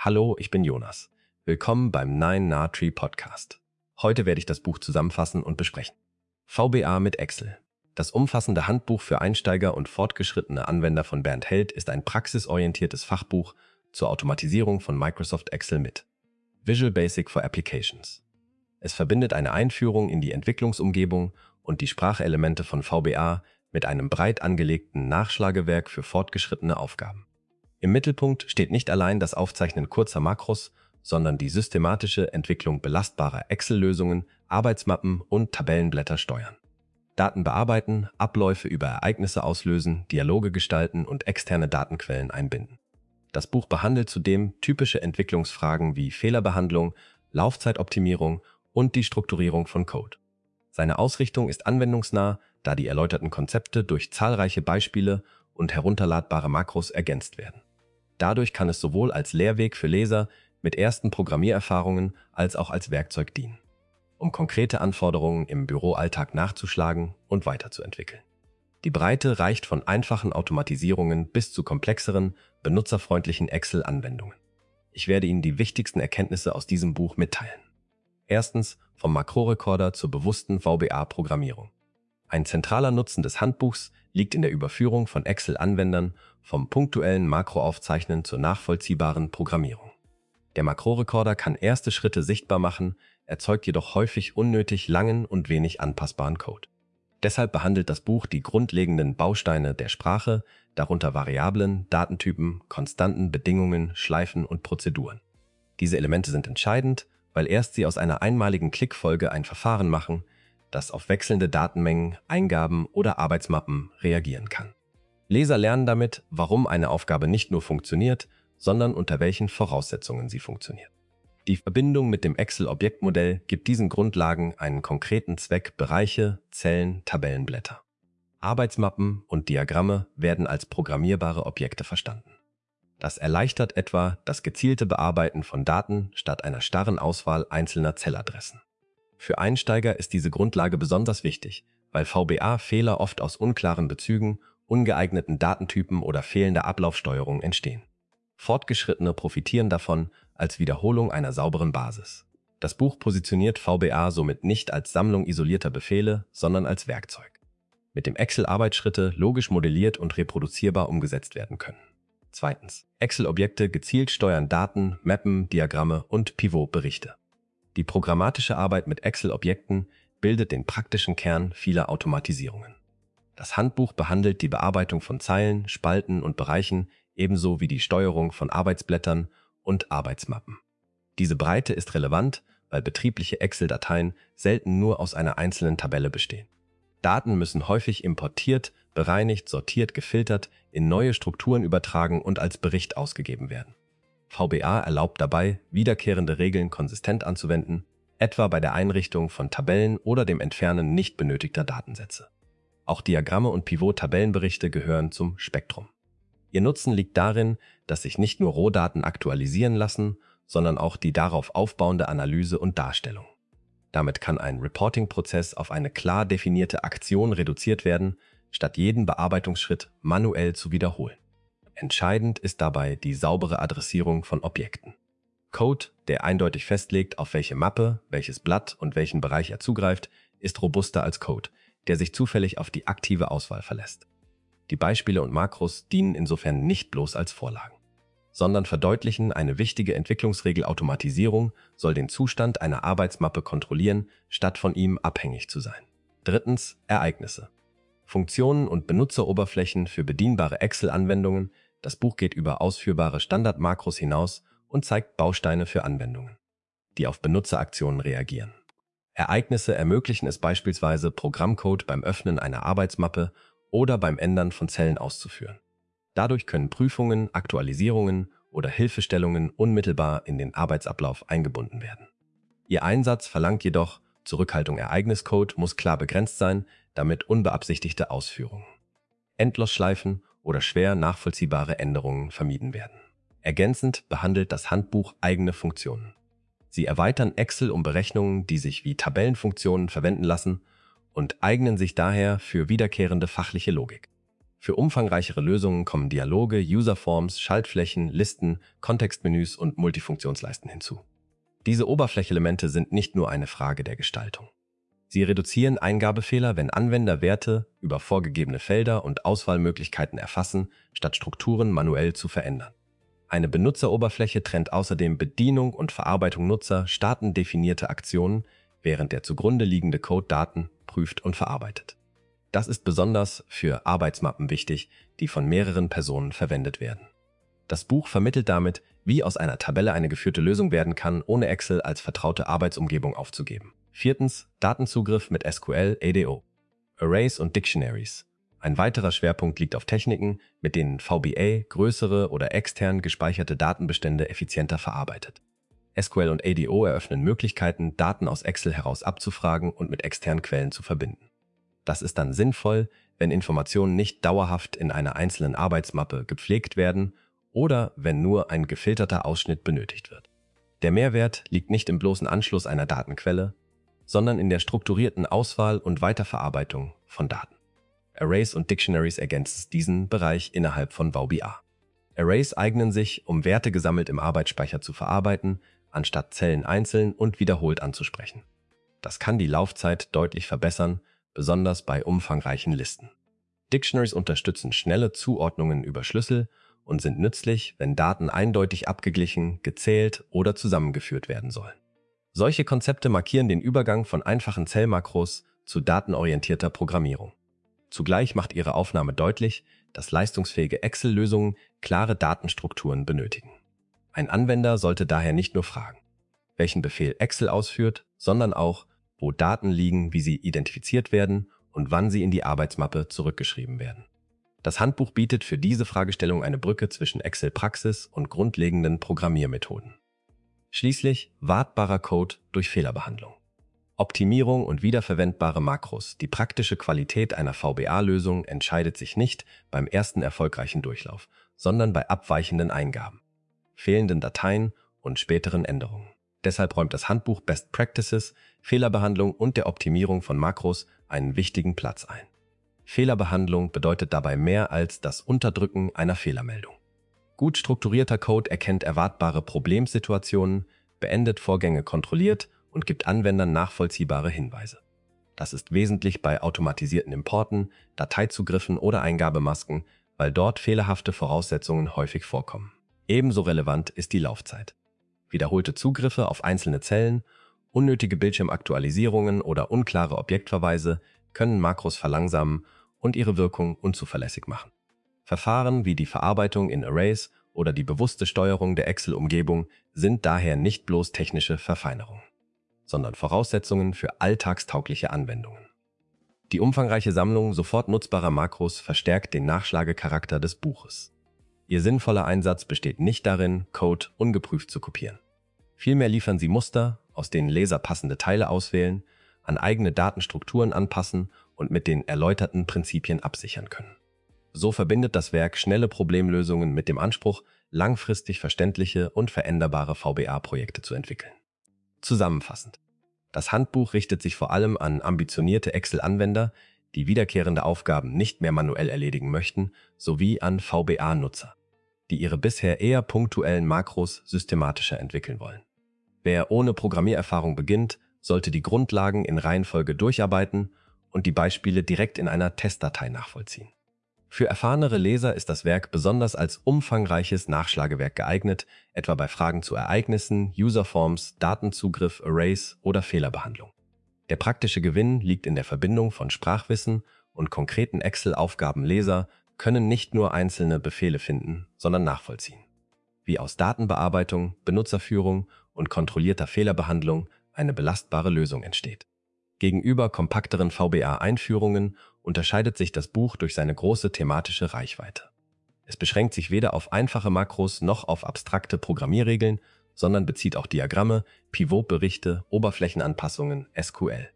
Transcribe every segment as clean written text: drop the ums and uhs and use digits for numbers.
Hallo, ich bin Jonas. Willkommen beim 9na-Tree Podcast. Heute werde ich das Buch zusammenfassen und besprechen. VBA mit Excel. Das umfassende Handbuch für Einsteiger und fortgeschrittene Anwender von Bernd Held ist ein praxisorientiertes Fachbuch zur Automatisierung von Microsoft Excel mit Visual Basic for Applications. Es verbindet eine Einführung in die Entwicklungsumgebung und die Sprachelemente von VBA mit einem breit angelegten Nachschlagewerk für fortgeschrittene Aufgaben. Im Mittelpunkt steht nicht allein das Aufzeichnen kurzer Makros, sondern die systematische Entwicklung belastbarer Excel-Lösungen, Arbeitsmappen und Tabellenblätter steuern. Daten bearbeiten, Abläufe über Ereignisse auslösen, Dialoge gestalten und externe Datenquellen einbinden. Das Buch behandelt zudem typische Entwicklungsfragen wie Fehlerbehandlung, Laufzeitoptimierung und die Strukturierung von Code. Seine Ausrichtung ist anwendungsnah, da die erläuterten Konzepte durch zahlreiche Beispiele und herunterladbare Makros ergänzt werden. Dadurch kann es sowohl als Lehrweg für Leser mit ersten Programmiererfahrungen als auch als Werkzeug dienen, um konkrete Anforderungen im Büroalltag nachzuschlagen und weiterzuentwickeln. Die Breite reicht von einfachen Automatisierungen bis zu komplexeren, benutzerfreundlichen Excel-Anwendungen. Ich werde Ihnen die wichtigsten Erkenntnisse aus diesem Buch mitteilen. Erstens, vom Makrorekorder zur bewussten VBA-Programmierung. Ein zentraler Nutzen des Handbuchs liegt in der Überführung von Excel-Anwendern vom punktuellen Makroaufzeichnen zur nachvollziehbaren Programmierung. Der Makrorekorder kann erste Schritte sichtbar machen, erzeugt jedoch häufig unnötig langen und wenig anpassbaren Code. Deshalb behandelt das Buch die grundlegenden Bausteine der Sprache, darunter Variablen, Datentypen, Konstanten, Bedingungen, Schleifen und Prozeduren. Diese Elemente sind entscheidend, weil erst sie aus einer einmaligen Klickfolge ein Verfahren machen, das auf wechselnde Datenmengen, Eingaben oder Arbeitsmappen reagieren kann. Leser lernen damit, warum eine Aufgabe nicht nur funktioniert, sondern unter welchen Voraussetzungen sie funktioniert. Die Verbindung mit dem Excel-Objektmodell gibt diesen Grundlagen einen konkreten Zweck: Bereiche, Zellen, Tabellenblätter. Arbeitsmappen und Diagramme werden als programmierbare Objekte verstanden. Das erleichtert etwa das gezielte Bearbeiten von Daten statt einer starren Auswahl einzelner Zelladressen. Für Einsteiger ist diese Grundlage besonders wichtig, weil VBA-Fehler oft aus unklaren Bezügen, ungeeigneten Datentypen oder fehlender Ablaufsteuerung entstehen. Fortgeschrittene profitieren davon als Wiederholung einer sauberen Basis. Das Buch positioniert VBA somit nicht als Sammlung isolierter Befehle, sondern als Werkzeug, mit dem Excel-Arbeitsschritte logisch modelliert und reproduzierbar umgesetzt werden können. Zweitens, Excel-Objekte gezielt steuern Daten, Mappen, Diagramme und Pivot-Berichte. Die programmatische Arbeit mit Excel-Objekten bildet den praktischen Kern vieler Automatisierungen. Das Handbuch behandelt die Bearbeitung von Zeilen, Spalten und Bereichen, ebenso wie die Steuerung von Arbeitsblättern und Arbeitsmappen. Diese Breite ist relevant, weil betriebliche Excel-Dateien selten nur aus einer einzelnen Tabelle bestehen. Daten müssen häufig importiert, bereinigt, sortiert, gefiltert, in neue Strukturen übertragen und als Bericht ausgegeben werden. VBA erlaubt dabei, wiederkehrende Regeln konsistent anzuwenden, etwa bei der Einrichtung von Tabellen oder dem Entfernen nicht benötigter Datensätze. Auch Diagramme und Pivot-Tabellenberichte gehören zum Spektrum. Ihr Nutzen liegt darin, dass sich nicht nur Rohdaten aktualisieren lassen, sondern auch die darauf aufbauende Analyse und Darstellung. Damit kann ein Reporting-Prozess auf eine klar definierte Aktion reduziert werden, statt jeden Bearbeitungsschritt manuell zu wiederholen. Entscheidend ist dabei die saubere Adressierung von Objekten. Code, der eindeutig festlegt, auf welche Mappe, welches Blatt und welchen Bereich er zugreift, ist robuster als Code, der sich zufällig auf die aktive Auswahl verlässt. Die Beispiele und Makros dienen insofern nicht bloß als Vorlagen, sondern verdeutlichen eine wichtige Entwicklungsregel: Automatisierung soll den Zustand einer Arbeitsmappe kontrollieren, statt von ihm abhängig zu sein. Drittens, Ereignisse. Funktionen und Benutzeroberflächen für bedienbare Excel-Anwendungen. Das Buch geht über ausführbare Standardmakros hinaus und zeigt Bausteine für Anwendungen, die auf Benutzeraktionen reagieren. Ereignisse ermöglichen es beispielsweise, Programmcode beim Öffnen einer Arbeitsmappe oder beim Ändern von Zellen auszuführen. Dadurch können Prüfungen, Aktualisierungen oder Hilfestellungen unmittelbar in den Arbeitsablauf eingebunden werden. Ihr Einsatz verlangt jedoch Zurückhaltung. Ereigniscode muss klar begrenzt sein, damit unbeabsichtigte Ausführungen, Endlosschleifen oder schwer nachvollziehbare Änderungen vermieden werden. Ergänzend behandelt das Handbuch eigene Funktionen. Sie erweitern Excel um Berechnungen, die sich wie Tabellenfunktionen verwenden lassen und eignen sich daher für wiederkehrende fachliche Logik. Für umfangreichere Lösungen kommen Dialoge, Userforms, Schaltflächen, Listen, Kontextmenüs und Multifunktionsleisten hinzu. Diese Oberflächelemente sind nicht nur eine Frage der Gestaltung. Sie reduzieren Eingabefehler, wenn Anwender Werte über vorgegebene Felder und Auswahlmöglichkeiten erfassen, statt Strukturen manuell zu verändern. Eine Benutzeroberfläche trennt außerdem Bedienung und Verarbeitung Nutzer, staaten-definierte Aktionen, während der zugrunde liegende Code Daten prüft und verarbeitet. Das ist besonders für Arbeitsmappen wichtig, die von mehreren Personen verwendet werden. Das Buch vermittelt damit, wie aus einer Tabelle eine geführte Lösung werden kann, ohne Excel als vertraute Arbeitsumgebung aufzugeben. 4. Datenzugriff mit SQL ADO. Arrays und Dictionaries. Ein weiterer Schwerpunkt liegt auf Techniken, mit denen VBA größere oder extern gespeicherte Datenbestände effizienter verarbeitet. SQL und ADO eröffnen Möglichkeiten, Daten aus Excel heraus abzufragen und mit externen Quellen zu verbinden. Das ist dann sinnvoll, wenn Informationen nicht dauerhaft in einer einzelnen Arbeitsmappe gepflegt werden oder wenn nur ein gefilterter Ausschnitt benötigt wird. Der Mehrwert liegt nicht im bloßen Anschluss einer Datenquelle, sondern in der strukturierten Auswahl und Weiterverarbeitung von Daten. Arrays und Dictionaries ergänzen diesen Bereich innerhalb von VBA. Arrays eignen sich, um Werte gesammelt im Arbeitsspeicher zu verarbeiten, anstatt Zellen einzeln und wiederholt anzusprechen. Das kann die Laufzeit deutlich verbessern, besonders bei umfangreichen Listen. Dictionaries unterstützen schnelle Zuordnungen über Schlüssel und sind nützlich, wenn Daten eindeutig abgeglichen, gezählt oder zusammengeführt werden sollen. Solche Konzepte markieren den Übergang von einfachen Zellmakros zu datenorientierter Programmierung. Zugleich macht ihre Aufnahme deutlich, dass leistungsfähige Excel-Lösungen klare Datenstrukturen benötigen. Ein Anwender sollte daher nicht nur fragen, welchen Befehl Excel ausführt, sondern auch, wo Daten liegen, wie sie identifiziert werden und wann sie in die Arbeitsmappe zurückgeschrieben werden. Das Handbuch bietet für diese Fragestellung eine Brücke zwischen Excel-Praxis und grundlegenden Programmiermethoden. Schließlich wartbarer Code durch Fehlerbehandlung. Optimierung und wiederverwendbare Makros. Die praktische Qualität einer VBA-Lösung entscheidet sich nicht beim ersten erfolgreichen Durchlauf, sondern bei abweichenden Eingaben, fehlenden Dateien und späteren Änderungen. Deshalb räumt das Handbuch Best Practices, Fehlerbehandlung und der Optimierung von Makros einen wichtigen Platz ein. Fehlerbehandlung bedeutet dabei mehr als das Unterdrücken einer Fehlermeldung. Gut strukturierter Code erkennt erwartbare Problemsituationen, beendet Vorgänge kontrolliert und gibt Anwendern nachvollziehbare Hinweise. Das ist wesentlich bei automatisierten Importen, Dateizugriffen oder Eingabemasken, weil dort fehlerhafte Voraussetzungen häufig vorkommen. Ebenso relevant ist die Laufzeit. Wiederholte Zugriffe auf einzelne Zellen, unnötige Bildschirmaktualisierungen oder unklare Objektverweise können Makros verlangsamen und ihre Wirkung unzuverlässig machen. Verfahren wie die Verarbeitung in Arrays oder die bewusste Steuerung der Excel-Umgebung sind daher nicht bloß technische Verfeinerungen, sondern Voraussetzungen für alltagstaugliche Anwendungen. Die umfangreiche Sammlung sofort nutzbarer Makros verstärkt den Nachschlagecharakter des Buches. Ihr sinnvoller Einsatz besteht nicht darin, Code ungeprüft zu kopieren. Vielmehr liefern sie Muster, aus denen Leser passende Teile auswählen, an eigene Datenstrukturen anpassen und mit den erläuterten Prinzipien absichern können. So verbindet das Werk schnelle Problemlösungen mit dem Anspruch, langfristig verständliche und veränderbare VBA-Projekte zu entwickeln. Zusammenfassend: Das Handbuch richtet sich vor allem an ambitionierte Excel-Anwender, die wiederkehrende Aufgaben nicht mehr manuell erledigen möchten, sowie an VBA-Nutzer, die ihre bisher eher punktuellen Makros systematischer entwickeln wollen. Wer ohne Programmiererfahrung beginnt, sollte die Grundlagen in Reihenfolge durcharbeiten und die Beispiele direkt in einer Testdatei nachvollziehen. Für erfahrenere Leser ist das Werk besonders als umfangreiches Nachschlagewerk geeignet, etwa bei Fragen zu Ereignissen, Userforms, Datenzugriff, Arrays oder Fehlerbehandlung. Der praktische Gewinn liegt in der Verbindung von Sprachwissen und konkreten Excel-Aufgaben. Leser können nicht nur einzelne Befehle finden, sondern nachvollziehen, wie aus Datenbearbeitung, Benutzerführung und kontrollierter Fehlerbehandlung eine belastbare Lösung entsteht. Gegenüber kompakteren VBA-Einführungen unterscheidet sich das Buch durch seine große thematische Reichweite. Es beschränkt sich weder auf einfache Makros noch auf abstrakte Programmierregeln, sondern bezieht auch Diagramme, Pivotberichte, Oberflächenanpassungen, SQL,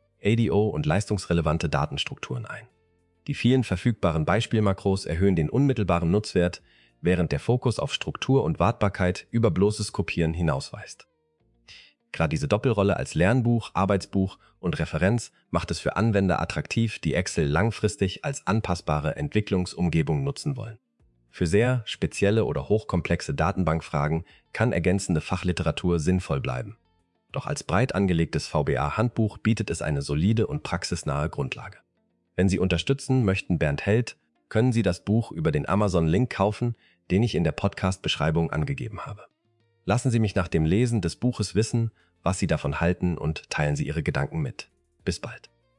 ADO und leistungsrelevante Datenstrukturen ein. Die vielen verfügbaren Beispielmakros erhöhen den unmittelbaren Nutzwert, während der Fokus auf Struktur und Wartbarkeit über bloßes Kopieren hinausweist. Gerade diese Doppelrolle als Lernbuch, Arbeitsbuch und Referenz macht es für Anwender attraktiv, die Excel langfristig als anpassbare Entwicklungsumgebung nutzen wollen. Für sehr spezielle oder hochkomplexe Datenbankfragen kann ergänzende Fachliteratur sinnvoll bleiben. Doch als breit angelegtes VBA-Handbuch bietet es eine solide und praxisnahe Grundlage. Wenn Sie unterstützen möchten Bernd Held, können Sie das Buch über den Amazon-Link kaufen, den ich in der Podcast-Beschreibung angegeben habe. Lassen Sie mich nach dem Lesen des Buches wissen, was Sie davon halten und teilen Sie Ihre Gedanken mit. Bis bald.